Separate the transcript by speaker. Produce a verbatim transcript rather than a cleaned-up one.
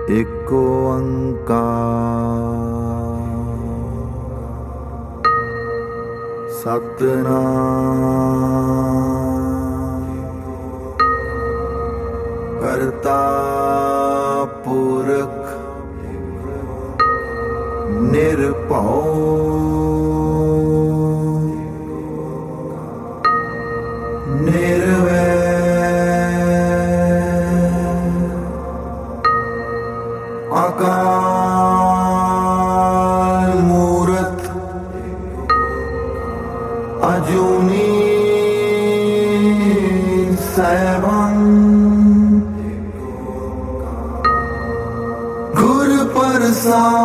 Speaker 1: एको अंकार सतनाम करता पुरख निर्भय निर्वैर अकाल मूरत अजूनी सैभं गुर प्रसाद